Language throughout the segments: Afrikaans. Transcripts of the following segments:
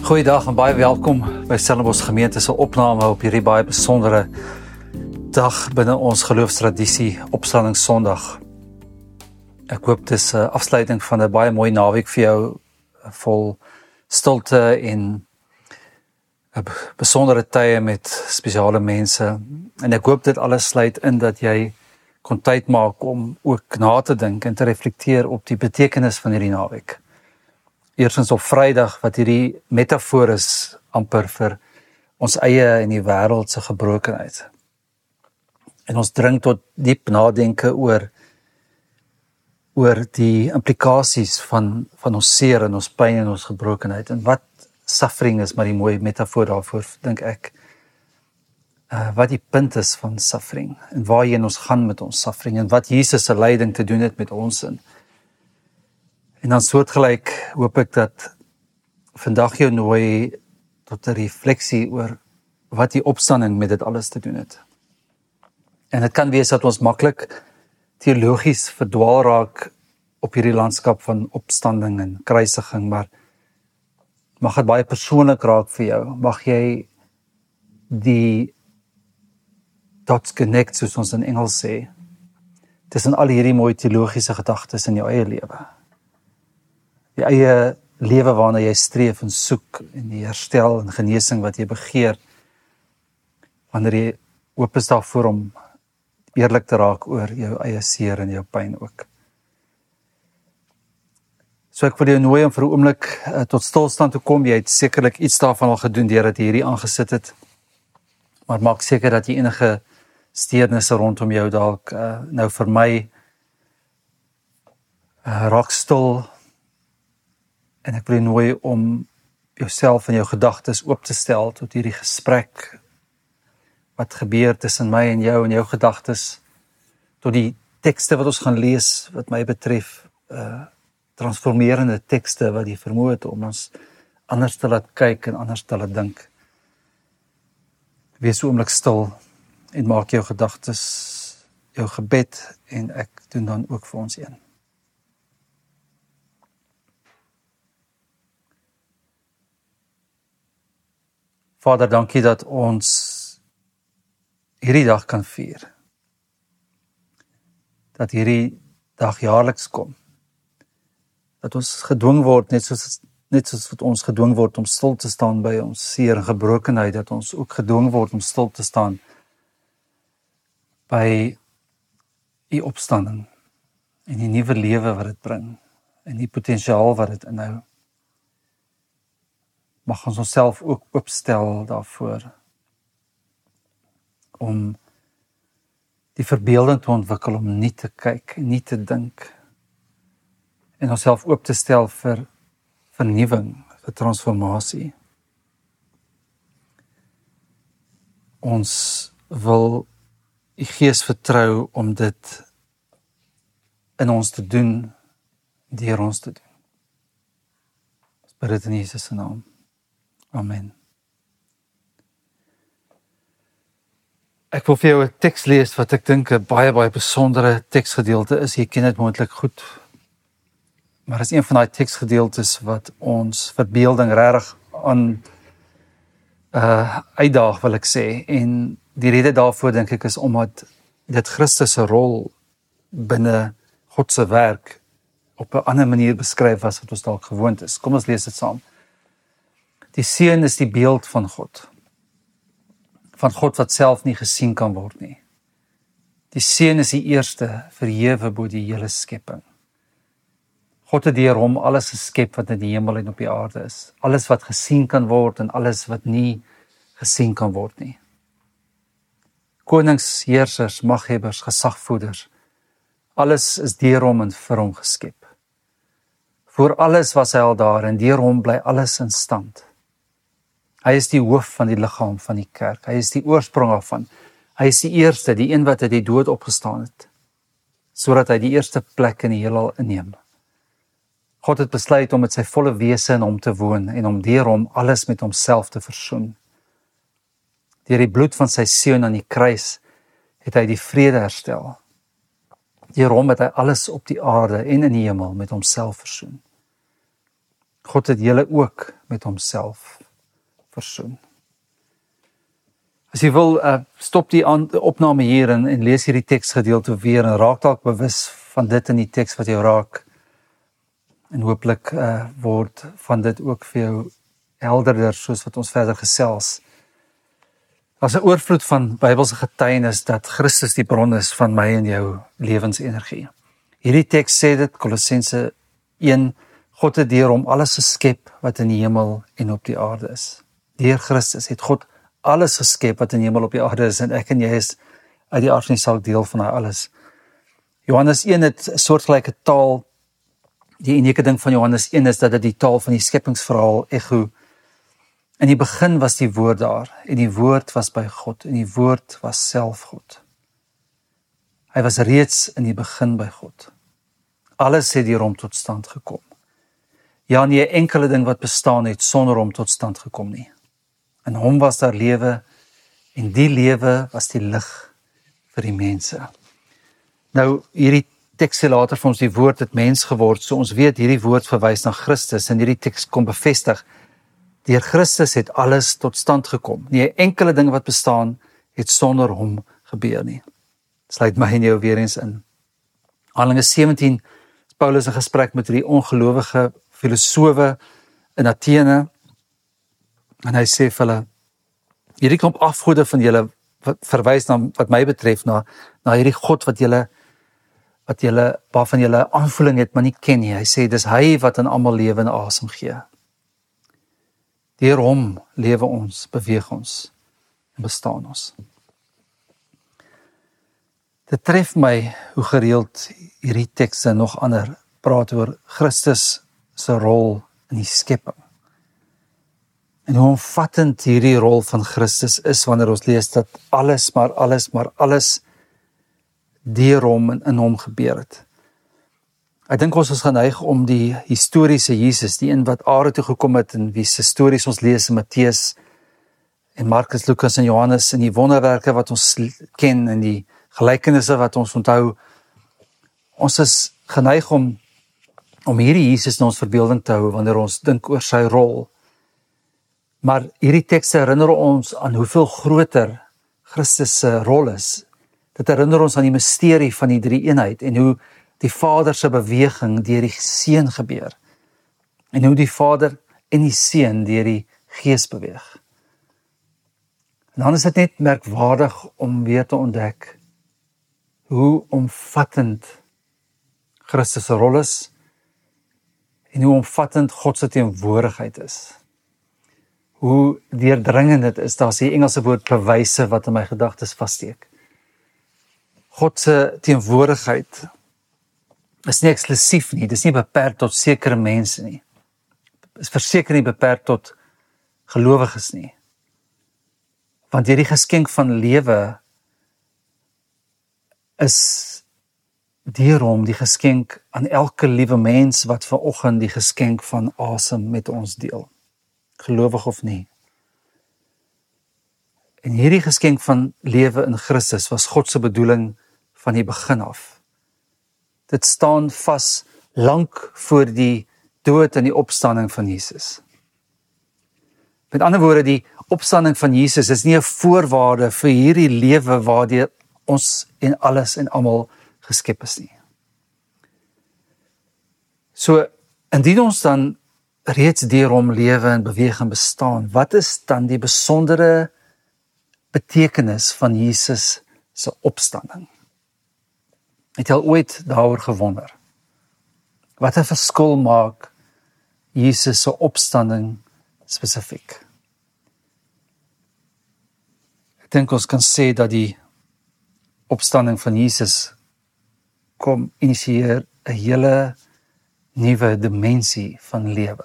Goeiedag en baie welkom by Stellenbosch Gemeente se opname op hierdie baie besondere dag binne ons geloofstradisie, Opstandingssondag. Ek hoop dit is 'n afsluiting van 'n baie mooi naweek vir jou, vol stilte en besondere tye met spesiale mense. En ek hoop dit alles sluit in dat jy kon tyd maak om ook na te dink en te reflekteer op die betekenis van hierdie naweek. Eerstens op Vrydag, wat hierdie metafoor is amper vir ons eie en die wêreld se gebrokenheid. En ons dring tot diep nadenke oor die implikasies van ons seer en ons pyn en ons gebrokenheid. En wat suffering is, maar die mooi metafoor daarvoor, dink ek. Wat die punt is van suffering, en waarheen ons gaan met ons suffering, en wat Jesus se lyding te doen het met ons in. En dan soortgelyk hoop ek dat vandag jou nooi tot 'n refleksie oor wat die opstanding met dit alles te doen het. En dit kan wees dat ons maklik teologies verdwaal raak op hierdie landskap van opstanding en kruisiging, maar mag dit baie persoonlik raak vir jou. Mag jy die dots connect, soos ons in Engels sê, tussen al hierdie mooi teologiese gedagtes in jou eie lewe. Die eie lewe waarna jy streef en soek, en die herstel en genesing wat jy begeer, wanneer jy oop is daarvoor om eerlik te raak oor jou eie seer en jou pyn ook. So ek wil jou nooi om vir 'n oomblik tot stilstand te kom. Jy het sekerlik iets daarvan al gedoen deurdat jy hierdie aangesit het, maar maak seker dat jy enige steurnisse rondom jou dalk nou vir my raak stil. En ek wil jou nooi om jouself en jou gedagtes oop te stel tot hierdie gesprek wat gebeur tussen my en jou gedagtes, tot die tekste wat ons gaan lees, wat my betref, transformerende tekste wat die vermoë het om ons anders te laat kyk en anders te laat dink. Wees so oomblik stil en maak jou gedagtes jou gebed, en ek doen dan ook vir ons een. Vader, dankie dat ons hierdie dag kan vier. Dat hierdie dag jaarliks kom. Dat ons gedwing word, net soos wat ons gedwing word om stil te staan by ons seer en gebrokenheid, dat ons ook gedwing word om stil te staan by die opstanding en die nuwe lewe wat dit bring en die potensiaal wat dit inhou. Mag ons onsself ook oopstel daarvoor om die verbeelding te ontwikkel om nie te kyk, nie te dink, en onsself oop te stel vir vernuwing, vir transformasie. Ons wil die Gees vertrou om dit in ons te doen, deur ons te doen. Ons bid dit in Jesus se naam. Amen. Ek wil vir jou 'n teks lees wat ek dink 'n baie besondere teksgedeelte is. Jy ken dit moontlik goed. Maar is een van daai teksgedeeltes wat ons verbeelding regtig aan uitdaag, wil ek sê. En die rede daarvoor, dink ek, is omdat dit Christus se rol binne God se werk op 'n ander manier beskryf as wat ons dalk gewoond is. Kom ons lees dit saam. Die seun is die beeld van God wat self nie gesien kan word nie. Die seun is die eerste, verhewe bo die hele skepping. God het deur hom alles geskep wat in die hemel en op die aarde is. Alles wat gesien kan word en alles wat nie gesien kan word nie. Konings, heersers, maghebbers, gesagvoerders, alles is deur hom en vir hom geskep. Voor alles was hy al daar, en deur hom bly alles in stand. Hy is die hoof van die liggaam van die kerk. Hy is die oorsprong daarvan. Hy is die eerste, die een wat uit die dood opgestaan het, sodat hy die eerste plek in die heelal inneem. God het besluit om met sy volle wese in hom te woon en om deur hom alles met homself te versoen. Deur die bloed van sy seun aan die kruis het hy die vrede herstel. Deur hom het hy alles op die aarde en in die hemel met homself versoen. God het julle ook met homself versoen. As jy wil, stop die opname hier en lees hierdie teksgedeelte weer en raak dalk bewus van dit in die teks wat jou raak. En hooplik word van dit ook vir jou helderder soos wat ons verder gesels. As 'n oorvloed van Bybelse getuienis dat Christus die bron is van my en jou lewensenergie. Hierdie teks sê dit, Kolossense 1, God het deur hom alles geskep wat in die hemel en op die aarde is. Deur Christus het God alles geskep wat in die hemel op die aarde is en ek en jy is uit die aard van die saak deel van daai alles. Johannes 1 het 'n soortgelyke taal. Die unieke ding van Johannes 1 is dat dit die taal van die skepingsverhaal echo. In die begin was die woord daar, en die woord was by God, en die woord was self God. Hy was reeds in die begin by God. Alles het deur hom tot stand gekom. Ja, nie 'n enkele ding wat bestaan het sonder hom tot stand gekom nie. In hom was daar lewe, en die lewe was die lig vir die mense. Nou, hierdie teks sê later vir ons die woord het mens geword, so ons weet hierdie woord verwys na Christus, en hierdie teks kom bevestig, deur Christus het alles tot stand gekom. Nie 'n enkele ding wat bestaan het sonder hom gebeur nie. Sluit my en jou weer eens in. Handelinge 17, Paulus in gesprek met die ongelowige filosowe in Athene, en hy sê vir hulle, hierdie klomp afgode van julle, wat verwys na, wat my betref, na hierdie God waarvan julle aanvoeling het, maar nie ken nie. Hy sê, dis hy wat aan almal lewe en asem gee. Deur hom lewe ons, beweeg ons en bestaan ons. Dit tref my hoe gereeld hierdie tekste nog ander praat oor Christus se rol in die skepping. En hoe omvattend hierdie rol van Christus is wanneer ons lees dat alles deur hom en in hom gebeur het. Ek dink ons is geneig om die historiese Jesus, die een wat aarde toe gekom het en wie se stories ons lees in Matteus en Markus, Lukas en Johannes en die wonderwerke wat ons ken en die gelykenisse wat ons onthou. Ons is geneig om hierdie Jesus in ons verbeelding te hou wanneer ons dink oor sy rol. Maar hierdie tekste herinner ons aan hoeveel groter Christus se rol is. Dit herinner ons aan die misterie van die drie-eenheid en hoe die Vader se beweging deur die Seun gebeur. En hoe die Vader en die Seun deur die Gees beweeg. En dan is dit net merkwaardig om weer te ontdek hoe omvattend Christus se rol is en hoe omvattend God se teenwoordigheid is. Hoe deurdringend dit is, daar is die Engelse woord bewyse wat in my gedagtes vassteek. God se teenwoordigheid is nie eksklusief nie, dit is nie beperk tot sekere mense nie. Dit is verseker nie beperk tot gelowiges nie. Want hierdie geskenk van lewe is deur hom die geskenk aan elke liewe mens wat vanoggend die geskenk van asem met ons deel. Gelowig of nie. En hierdie geskenk van lewe in Christus was God se bedoeling van die begin af. Dit staan vas lank voor die dood en die opstanding van Jesus. Met ander woorde, die opstanding van Jesus is nie 'n voorwaarde vir hierdie lewe waardeur ons en alles en almal geskep is nie. So, indien ons dan reeds deur hom lewe en beweeg en bestaan, wat is dan die besondere betekenis van Jesus se opstanding? Het jy al ooit daaroor gewonder? Wat 'n verskil maak Jesus se opstanding spesifiek? Ek dink ons kan sê dat die opstanding van Jesus kom initieer 'n hele nuwe dimensie van lewe.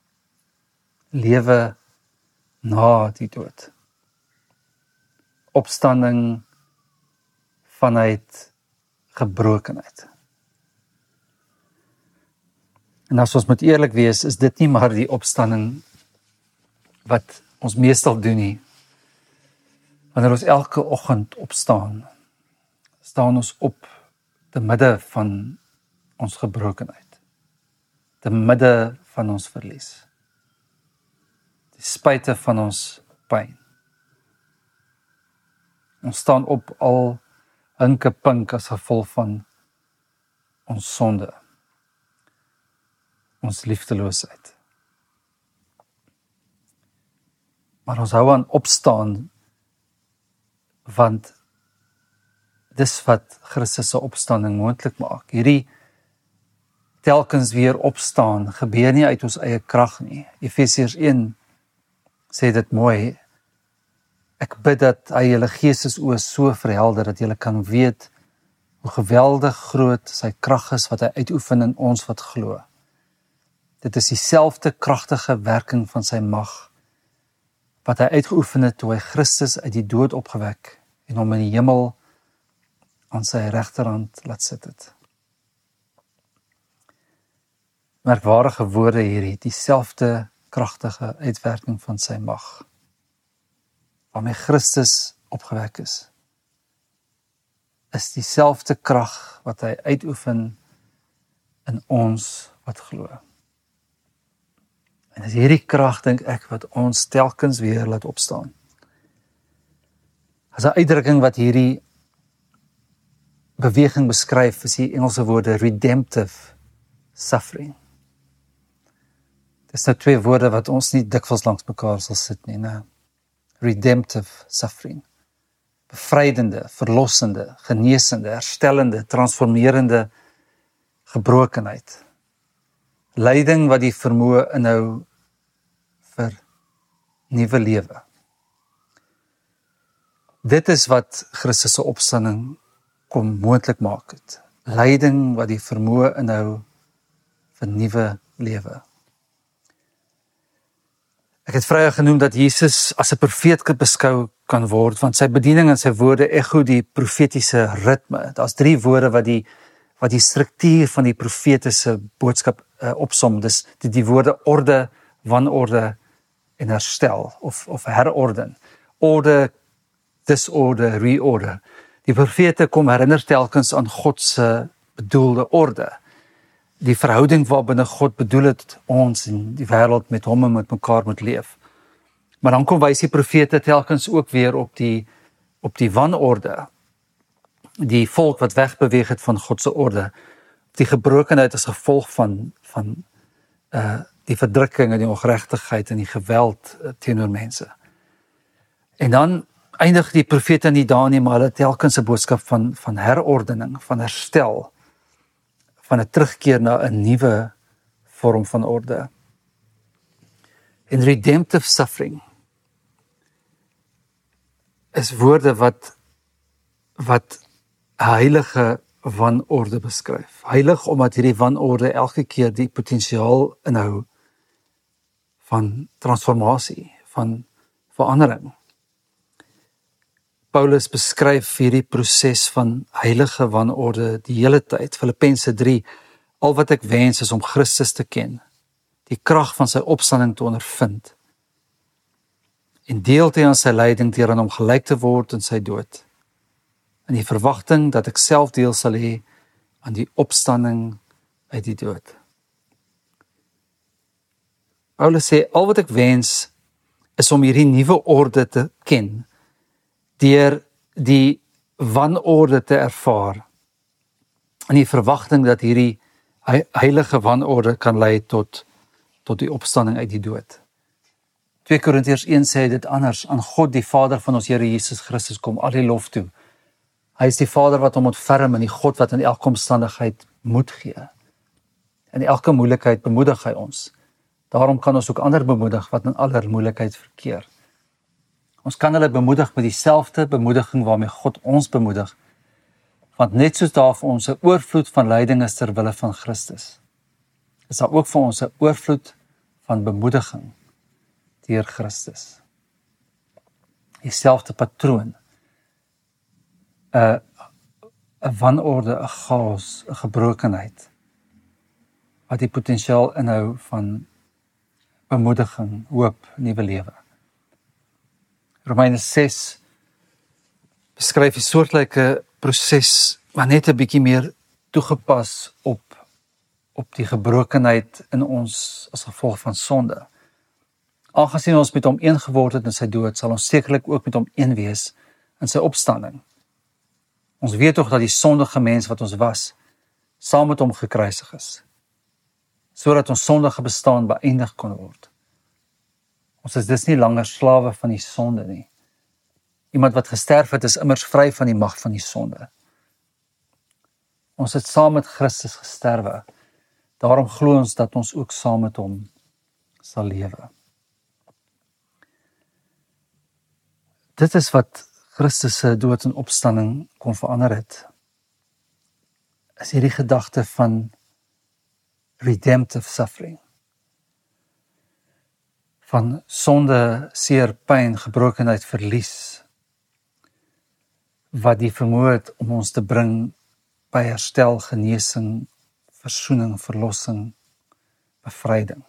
Lewe na die dood. Opstanding vanuit gebrokenheid. En as ons moet eerlik wees, is dit nie maar die opstanding wat ons meestal doen nie. Wanneer ons elke oggend opstaan, staan ons op te midde van ons gebrokenheid. Te midde van ons verlies. Ten spyte van ons pyn. Ons staan op al hinkepink as gevolg van ons sonde. Ons liefdeloosheid. Maar ons hou aan opstaan, want dis wat Christus se opstanding moontlik maak. Hierdie telkens weer opstaan gebeur nie uit ons eie krag nie. Efesiërs 1 sê dit mooi. Ek bid dat hy julle geestesoë so verhelder dat julle kan weet hoe geweldig groot sy krag is wat hy uitoefen in ons wat glo. Dit is dieselfde kragtige werking van sy mag wat hy uitgeoefen het toe hy Christus uit die dood opgewek en hom in die hemel aan sy regterhand laat sit het. Merkwaardige woorde hierdie, dieselfde kragtige uitwerking van sy mag, waarmee Christus opgewek is dieselfde krag wat hy uitoefen in ons wat glo. En dis hierdie krag, dink ek, wat ons telkens weer laat opstaan. As 'n uitdrukking wat hierdie beweging beskryf, is die Engelse woorde redemptive suffering. Dis nou twee woorde wat ons nie dikwels langs mekaar sal sit nie, né? Redemptive suffering. Bevrydende, verlossende, genesende, herstellende, transformerende gebrokenheid. Lyding wat die vermoë inhou vir nuwe lewe. Dit is wat Christus se opstanding kom moontlik maak het. Lyding wat die vermoë inhou vir nuwe lewe. Ek het vrye genoem dat Jesus as 'n profeet beskou kan word, want sy bediening en sy woorde echo die profetiese ritme. Daar's 3 woorde wat die struktuur van die profetiese boodskap opsom. Dis die woorde orde, wanorde en herstel of herorden. Orde, disorde, reorde. Die profete kom herinner telkens aan God se bedoelde orde. Die verhouding waarbinne God bedoel het ons en die wêreld met hom en met mekaar moet leef. Maar dan kom wys die profete telkens ook weer op die wanorde. Die volk wat wegbeweeg het van God se orde. Die gebrokenheid as gevolg van die verdrukking en die ongeregtigheid en die geweld teenoor mense. En dan eindig die profete nie daar nie, maar hulle telkens 'n boodskap van herordening, van herstel, van 'n terugkeer na 'n nuwe vorm van orde. En redemptive suffering is woorde wat heilige wanorde beskryf. Heilig omdat hierdie wanorde elke keer die potensiaal inhou van transformasie, van verandering. Paulus beskryf hierdie proses van heilige wanorde die hele tyd. Filippense 3, al wat ek wens is om Christus te ken, die krag van sy opstanding te ondervind, en deel te aan sy lyding deur aan hom gelyk te word in sy dood, in die verwagting dat ek self deel sal hê aan die opstanding uit die dood. Paulus sê, al wat ek wens is om hierdie nuwe orde te ken, deur die wanorde te ervaar, in die verwagting dat hierdie heilige wanorde kan lei tot die opstanding uit die dood. 2 Korintiërs 1 sê dit anders, aan God die Vader van ons Here Jesus Christus kom al die lof toe. Hy is die Vader wat hom ontferm en die God wat in elke omstandigheid moed gee. In elke moeilikheid bemoedig hy ons. Daarom kan ons ook ander bemoedig wat in aller moeilikheid verkeer. Ons kan hulle bemoedig met dieselfde bemoediging waarmee God ons bemoedig. Want net soos daar vir ons 'n oorvloed van lyding is ter wille van Christus, is daar ook vir ons 'n oorvloed van bemoediging deur Christus. Dieselfde patroon. 'n wanorde, 'n chaos, 'n gebrokenheid, wat die potensiaal inhou van bemoediging, hoop, nuwe lewe. Romeine 6 beskryf 'n soortgelyke proses, maar net 'n bietjie meer toegepas op op die gebrokenheid in ons as gevolg van sonde. Aangesien ons met hom een geword het in sy dood, sal ons sekerlik ook met hom een wees in sy opstanding. Ons weet tog dat die sondige mens wat ons was, saam met hom gekruisig is, sodat ons sondige bestaan beëindig kon word. Ons is dus nie langer slawe van die sonde nie. Iemand wat gesterf het, is immers vry van die mag van die sonde. Ons het saam met Christus gesterwe. Daarom glo ons dat ons ook saam met hom sal lewe. Dit is wat Christus se dood en opstanding kon verander het. Is hierdie gedagte van redemptive suffering. Van sonde, seer, pyn, gebrokenheid, verlies, wat die vermoë het om ons te bring by herstel, genesing, versoening, verlossing, bevryding.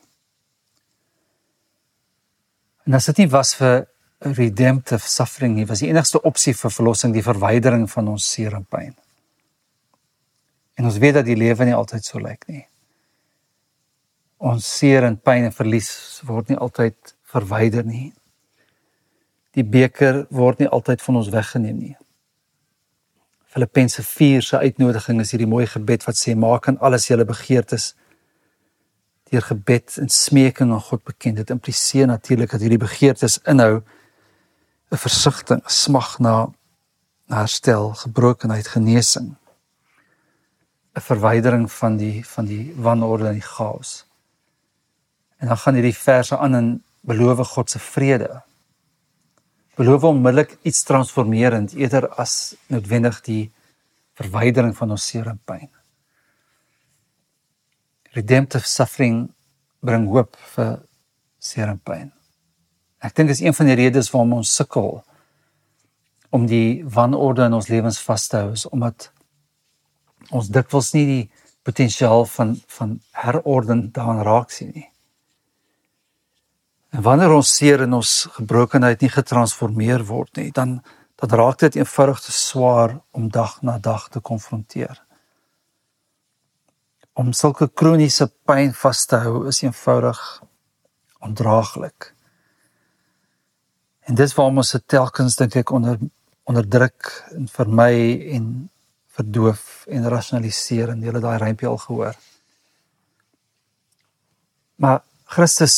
En as dit nie was vir redemptive suffering nie, was die enigste opsie vir verlossing die verwydering van ons seer en pyn. En ons weet dat die lewe nie altyd so lyk nie. Ons seer en pyn en verlies word nie altyd verwyder nie. Die beker word nie altyd van ons weggeneem nie. Filippense 4 se uitnodiging is hierdie mooi gebed wat sê, maak aan alles julle begeertes deur gebed en smeking aan God bekend. Dit impliseer natuurlik dat hierdie begeertes inhou 'n versigtiging, 'n smag na herstel, gebrokenheid, genesing, 'n verwydering van die wanorde en die chaos. En dan gaan hierdie verse aan en beloof God se vrede. Beloof onmiddellik iets transformerend, eerder as noodwendig die verwydering van ons seer en pyn. Redemptive suffering bring hoop vir seer en pyn. Ek dink is een van die redes waarom ons sukkel om die wanorde in ons lewens vas te hou, is omdat ons dikwels nie die potensiaal van herorden daaraan raak sien nie. En wanneer ons seer en ons gebrokenheid nie getransformeer word nie, dan raak dit eenvoudig te swaar om dag na dag te konfronteer. Om sulke kroniese pyn vas te hou is eenvoudig ondraaglik. En dis waarom ons dit telkens, dink ek, onderdruk en vermy en verdoof en rasionaliseer, en julle daai rympie al gehoor. Maar Christus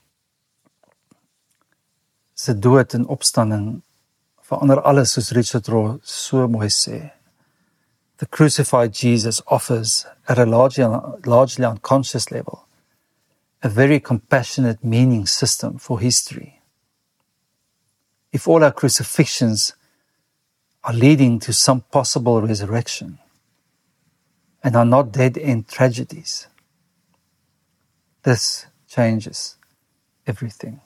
se dood en opstanding verander alles, soos Richard Rohr so mooi sê. The crucified Jesus offers, at a largely unconscious level, a very compassionate meaning system for history. If all our crucifixions are leading to some possible resurrection and are not dead-end tragedies, this changes everything.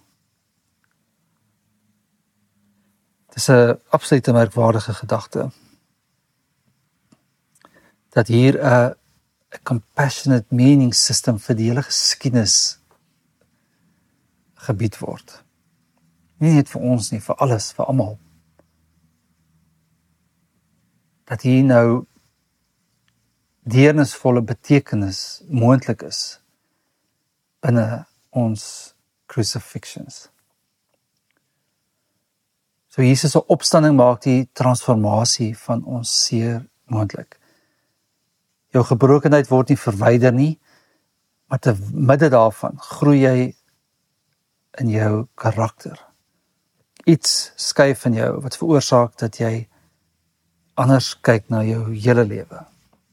Het is 'n absolute merkwaardige gedagte, dat hier 'n compassionate meaning system vir die hele geskiedenis gebied word. Nie net vir ons nie, vir alles, vir almal. Dat hier nou deernisvolle betekenis moontlik is binne ons crucifixions. So Jesus se opstanding maak die transformasie van ons seer moontlik. Jou gebrokenheid word nie verwyder nie, maar te midde daarvan groei jy in jou karakter. Iets skuif in jou wat veroorsaak dat jy anders kyk na jou hele lewe.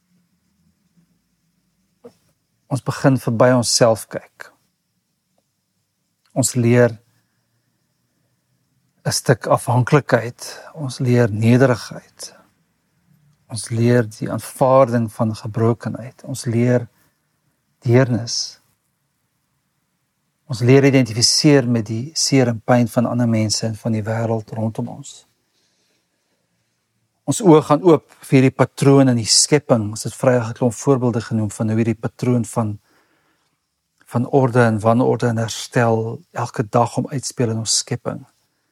Ons begin verby onsself kyk. Ons leer 'n stuk afhanklikheid, ons leer nederigheid, ons leer die aanvaarding van gebrokenheid, ons leer deernis, ons leer identifiseer met die seer en pyn van ander mense en van die wêreld rondom ons. Ons oë gaan oop vir hierdie patroon in die skepping. Ons het vrye 'n klomp voorbeelde genoem van hoe hierdie patroon van orde en wanorde en herstel elke dag om uitspeel in ons skepping.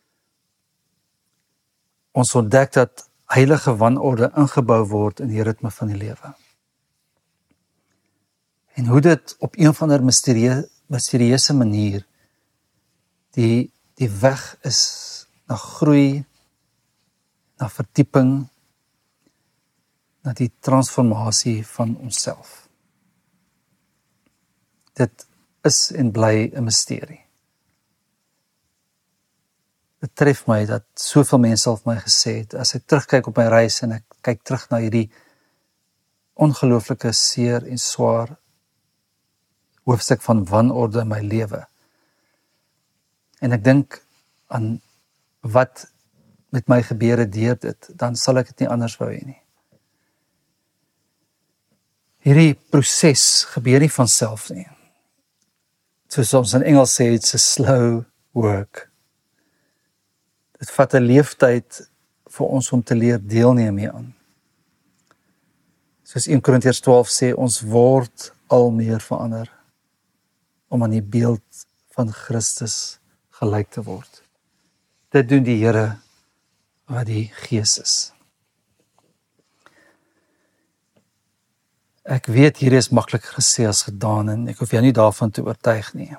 Ons ontdek dat heilige wanorde ingebou word in die ritme van die lewe. En hoe dit op een of ander mysterieuse manier die weg is na groei, na verdieping, na die transformasie van onsself. Dit is en bly 'n misterie. Dit tref my dat soveel mense al vir my gesê het, as ek terugkyk op my reis en ek kyk terug na hierdie ongelooflike seer en swaar hoofstuk van wanorde in my lewe. En ek dink aan wat met my gebeur het deur dit, dan sal ek dit nie anders wou hê nie. Hierdie proses gebeur nie van self nie. Soos ons in Engels sê, it's a slow work. Dit vat 'n leeftyd vir ons om te leer deelneem hieraan. Soos 1 Korintiërs 12 sê, ons word al meer verander om aan die beeld van Christus gelyk te word. Dit doen die Here wat die Gees is. Ek weet hierdie is makliker gesê as gedaan en ek hoef jou nie daarvan te oortuig nie.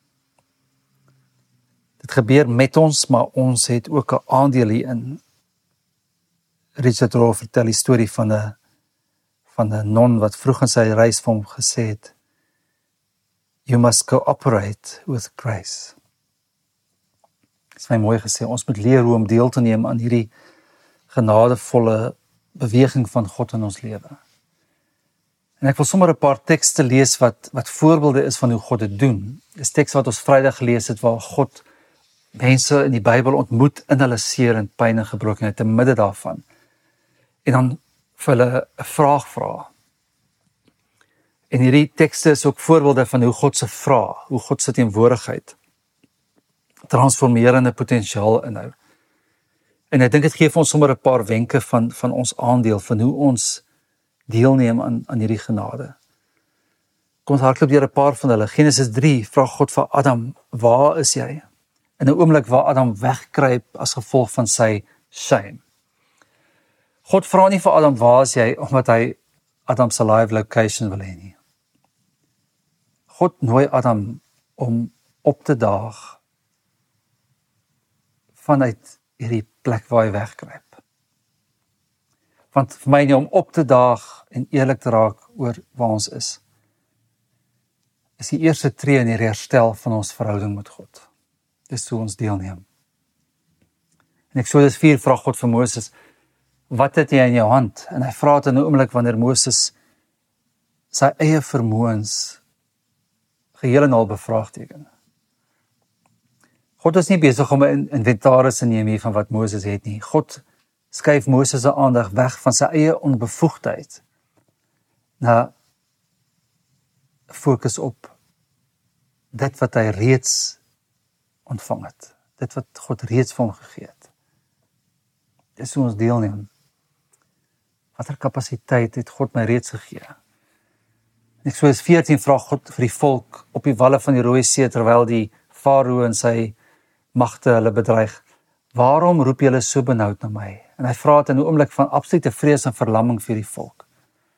Dit gebeur met ons, maar ons het ook 'n aandeel hierin. Richard Rohr vertel die storie van 'n non wat vroeg in sy reis vir hom gesê het, you must cooperate with grace. Dit is my mooi gesê, ons moet leer hoe om deel te neem aan hierdie genadevolle beweging van God in ons lewe. En ek wil sommer 'n paar tekste lees wat voorbeelde is van hoe God dit doen. Dis teks wat ons Vrydag gelees het waar God mense in die Bybel ontmoet in hulle seer en pyn en gebrokenheid te midde daarvan. En dan vir hulle 'n vraag vra. En hierdie tekste is ook voorbeelde van hoe God se vraag, hoe God se teenwoordigheid transformerende potensiaal inhou. En ek dink dit gee vir ons sommer 'n paar wenke van ons aandeel, van hoe ons deelneem aan hierdie genade. Kom ons hardloop deur 'n paar van hulle. Genesis 3 vra God vir Adam, waar is jy? In 'n oomblik waar Adam wegkruip as gevolg van sy shame. God vra nie vir Adam, waar is jy, omdat hy Adam se live location wil hê nie. God nooi Adam om op te daag vanuit hierdie plek waar hy wegkruip. Want vir my nie om op te daag en eerlik te raak oor waar ons is die eerste tree in die herstel van ons verhouding met God. Dis hoe ons deelneem. En Eksodus 4 vra God vir Moses, wat het jy in jou hand? En hy vra dit in 'n oomblik wanneer Moses sy eie vermoëns geheel en al bevraagteken. God is nie besig om 'n inventaris te neem hier van wat Moses het nie. God skuif Moses se aandag weg van sy eie onbevoegdheid na fokus op dit wat hy reeds ontvang het. Dit wat God reeds vir hom gegee het. Dis hoe ons deelneem. Watter kapasiteit het God my reeds gegee? Eksodus 14 vra God vir die volk op die walle van die Rooi See terwyl die Farao en sy magte hulle bedreig. Waarom roep julle so benoud na my? En hy vra dit in 'n oomblik van absolute vrees en verlamming vir die volk.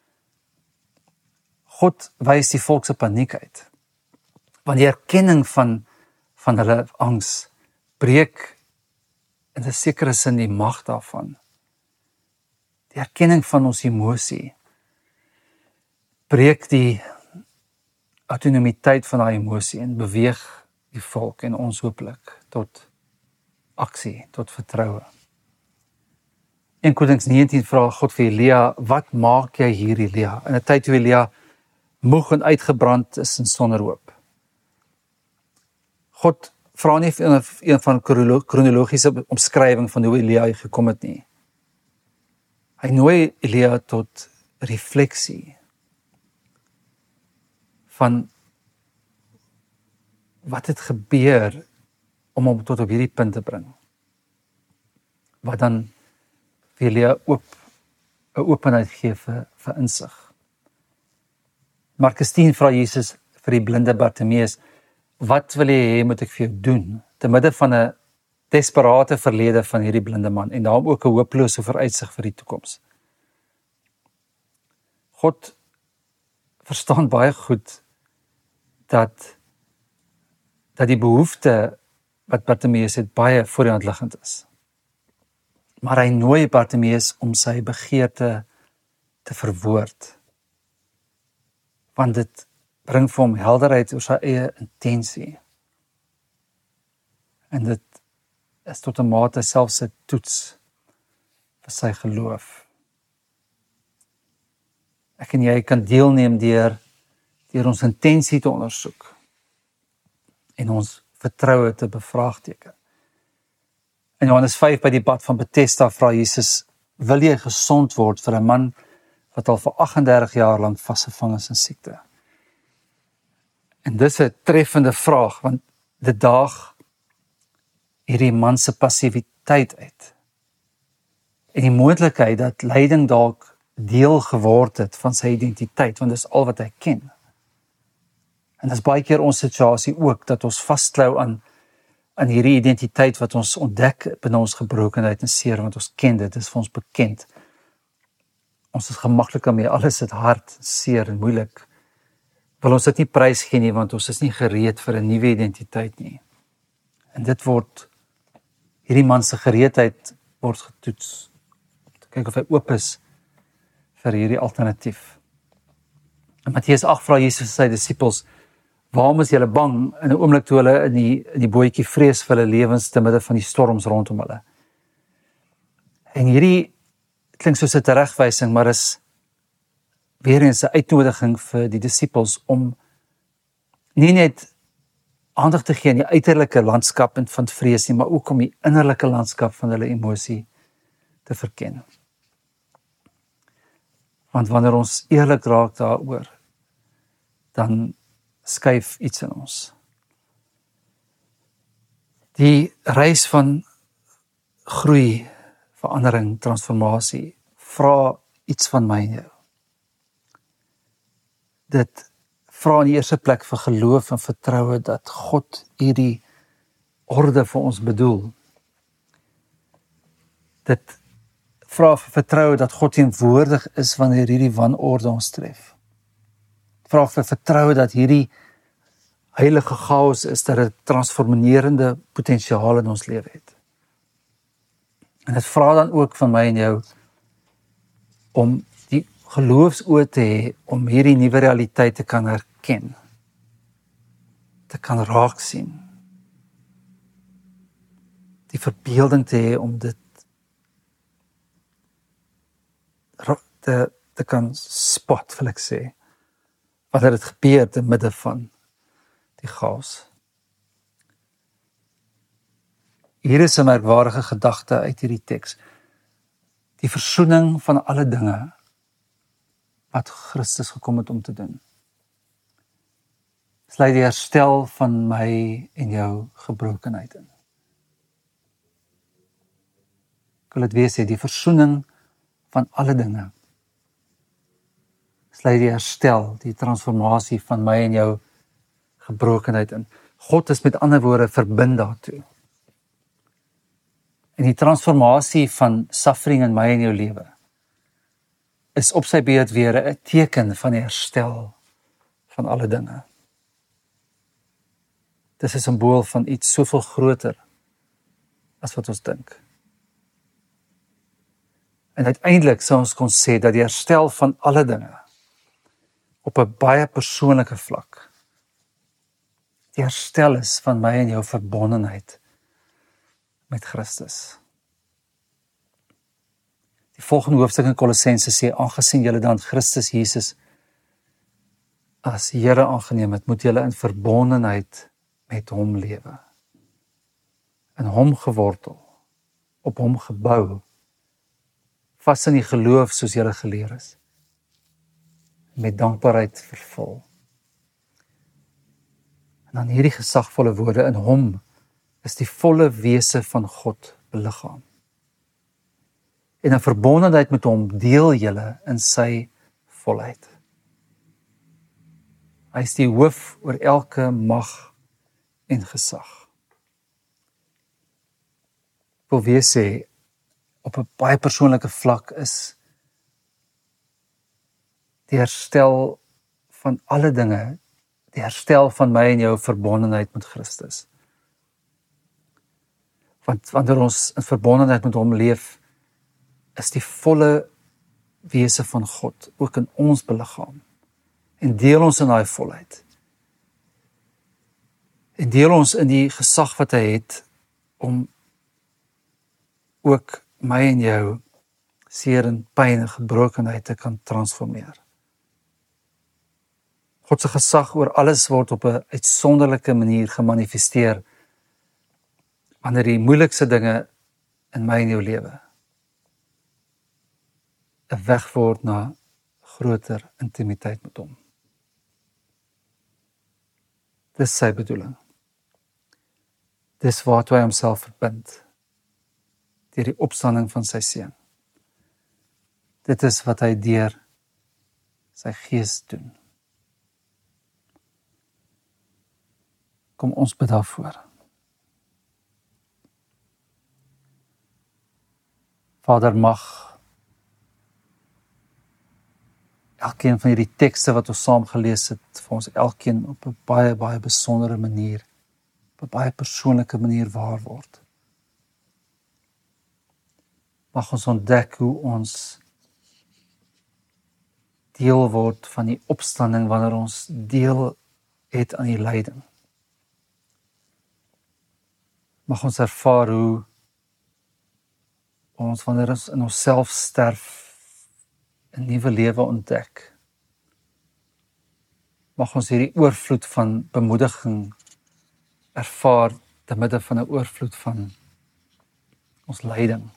God wys die volk se paniek uit. Want die erkenning van hulle angs breek in 'n sekere sin die mag daarvan. Die erkenning van ons emosie breek die autonomiteit van daai emosie en beweeg die volk en ons hopelik tot aksie, tot vertroue. 1 Konings 19 vra God vir Elia, wat maak jy hier Elia? In 'n tyd toe Elia moeg en uitgebrand is en sonder hoop. God vra nie een van kronologiese omskrywing van hoe Elia gekom het nie. Hy nooi Elia tot refleksie van wat het gebeur om hom tot op hierdie punt te bring. Wat dan vir Elia 'n openheid gee vir insig. Markus 10 vra Jesus vir die blinde Bartimeus, wat wil jy hê moet ek vir jou doen? Te midde van 'n desperate verlede van hierdie blinde man en daarom ook 'n hopelose vooruitsig vir die toekoms. God verstaan baie goed dat die behoefte wat Bartimeus het baie voor die hand liggend is. Maar hy nooi Bartimeus om sy begeerte te verwoord. Want dit bring vir hom helderheid oor sy eie intensie. En dit is tot 'n mate selfs 'n toets vir sy geloof. Ek en jy kan deelneem deur ons intensie te ondersoek en ons vertroue te bevraagteken. In Johannes 5 by die bad van Bethesda vra Jesus, wil jy gesond word vir 'n man wat al vir 38 jaar lank vasgevang is in siekte? En dis 'n treffende vraag, want dit daag hierdie man se passiwiteit uit. En die moontlikheid dat lyding dalk deel geword het van sy identiteit, want dis al wat hy ken. En dis baie keer ons situasie ook, dat ons vasklou aan hierdie identiteit wat ons ontdek binne ons gebrokenheid en seer, want ons ken dit, is vir ons bekend. Ons is gemaklik daarmee, alles is hard, seer en moeilik. Wil ons dit nie prys gee nie, want ons is nie gereed vir 'n nuwe identiteit nie. En dit word, hierdie man se gereedheid word getoets, om te kyk of hy oop is vir hierdie alternatief. In Matteus 8 vra Jesus sy disippels, waarom is julle bang in 'n oomblik toe hulle in die bootjie vrees vir hulle lewens te midde van die storms rondom hulle? En hierdie klink soos 'n teregwysing, maar is weer eens 'n uitnodiging vir die disippels om nie net aandag te gee aan die uiterlike landskap en van vrees nie, maar ook om die innerlike landskap van hulle emosie te verken. Want wanneer ons eerlik raak daaroor, dan skuif iets in ons. Die reis van groei, verandering, transformasie, vra iets van my en jou. Dit vra in die eerste plek vir geloof en vertroue dat God hierdie orde vir ons bedoel. Dit vra vir vertroue dat God teenwoordig is wanneer hierdie wanorde ons tref. Vra vir vertroue dat hierdie heilige chaos is, dat dit transformerende potensiaal in ons lewe het. En dit vra dan ook van my en jou om die geloofsoë te hê, om hierdie nuwe realiteit te kan herken, te kan raak sien, die verbeelding te hê om dit te kan spot, wil ek sê, wanneer dit gebeur te midde van die chaos. Hier is 'n merkwaardige gedagte uit hierdie teks. Die versoening van alle dinge wat Christus gekom het om te doen. Sluit die herstel van my en jou gebrokenheid in. Ek wil dit weer sê, die versoening van alle dinge. Sluit die herstel, die transformasie van my en jou gebrokenheid in. God is met ander woorde verbind daartoe. En die transformasie van suffering in my en jou lewe is op sy beurt weer 'n teken van die herstel van alle dinge. Dit is 'n simbool van iets soveel groter as wat ons dink. En uiteindelik sou ons kon sê dat die herstel van alle dinge op 'n baie persoonlike vlak die herstel is van my en jou verbondenheid met Christus. Die volgende hoofstuk in Kolossense sê, aangesien julle dan Christus Jesus as Here aangeneem het, moet julle in verbondenheid met hom lewe. In hom gewortel, op hom gebou, vas in die geloof soos julle geleer is, met dankbaarheid vervul. En dan hierdie gesagvolle woorde, in hom is die volle wese van God beliggaam. En in verbondenheid met hom deel julle in sy volheid. Hy is die hoof oor elke mag en gesag. Ek wil weer sê, op 'n baie persoonlike vlak is die herstel van alle dinge, die herstel van my en jou verbondenheid met Christus. Want wanneer ons in verbondenheid met hom leef, is die volle wese van God ook in ons beliggaam. En deel ons in daai volheid. En deel ons in die gesag wat hy het, om ook my en jou seer en pyn en gebrokenheid te kan transformeer. God se gesag oor alles word op 'n uitsonderlike manier gemanifesteer wanneer die moeilikste dinge in my en jou lewe 'n weg word na groter intimiteit met hom. Dis sy bedoeling. Dis waartoe hy homself verbind, deur die opstanding van sy seun. Dit is wat hy deur sy gees doen. Kom ons bid daarvoor. Vader, mag elkeen van hierdie tekste wat ons saam gelees het, vir ons elkeen op 'n baie, baie besondere manier, op 'n baie persoonlike manier waar word. Mag ons ontdek hoe ons deel word van die opstanding wanneer ons deel het aan die lyding. Mag ons ervaar hoe ons wanneer ons in onsself sterf 'n nuwe lewe ontdek. Mag ons hierdie oorvloed van bemoediging ervaar te midde van 'n oorvloed van ons lyding.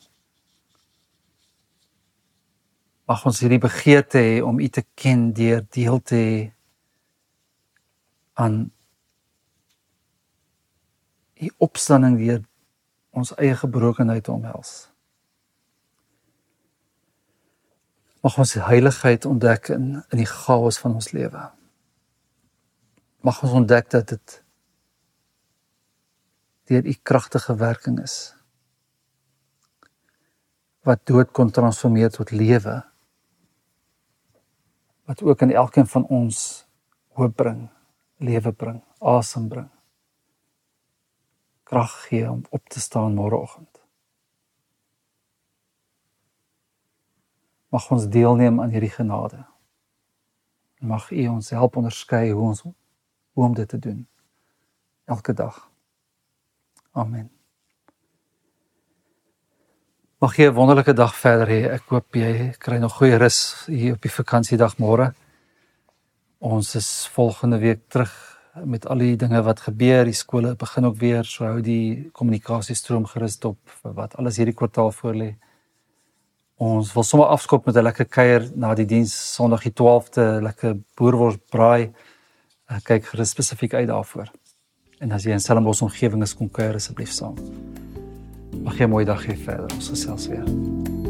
Mag ons hierdie begeerte hê om U te ken deur deel te hê aan U opstanding deur ons eie gebrokenheid te omhels. Mag ons die heiligheid ontdek in die chaos van ons lewe. Mag ons ontdek dat dit deur U kragtige werking is, wat dood kon transformeer tot lewe, wat ook in elkeen van ons hoop bring, lewe bring, asem bring, krag gee om op te staan môreoggend. Mag ons deelneem aan hierdie genade. Mag U ons help onderskei hoe om dit te doen, elke dag. Amen. Mag jy 'n wonderlike dag verder hê. Ek hoop jy kry nog goeie rus hier op die vakansiedag môre. Ons is volgende week terug met al die dinge wat gebeur. Die skole begin ook weer, so hou die kommunikasiestroom gerus op vir wat alles hierdie kwartaal voorlê. Ons wil sommer afskop met 'n lekker kuier na die diens Sondag die 12de, lekker boerwors braai. Kyk gerus spesifiek uit daarvoor. En as jy in Stellenbosch omgewing is, kom kuier asseblief saam. Mag jy 'n mooi dag hê verder. Ons gesels weer.